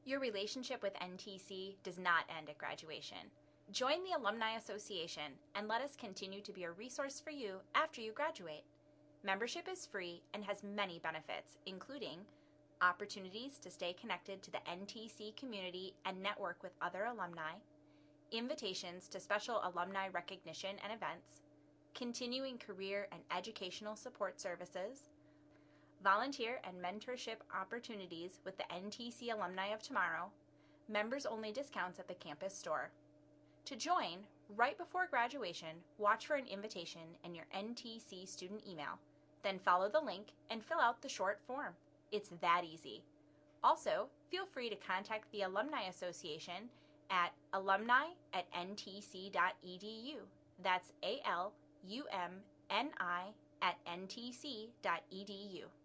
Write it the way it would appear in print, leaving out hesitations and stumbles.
Your relationship with NTC does not end at graduation. Join the Alumni Association and let us continue to be a resource for you after you graduate. Membership is free and has many benefits, including opportunities to stay connected to the NTC community and network with other alumni, invitations to special alumni recognition and events, continuing career and educational support services, volunteer and mentorship opportunities with the NTC Alumni of Tomorrow, members-only discounts at the campus store. To join, right before graduation, watch for an invitation in your NTC student email. Then follow the link and fill out the short form. It's that easy. Also, feel free to contact the Alumni Association at alumni@ntc.edu. That's ALUMNI@ntc.edu.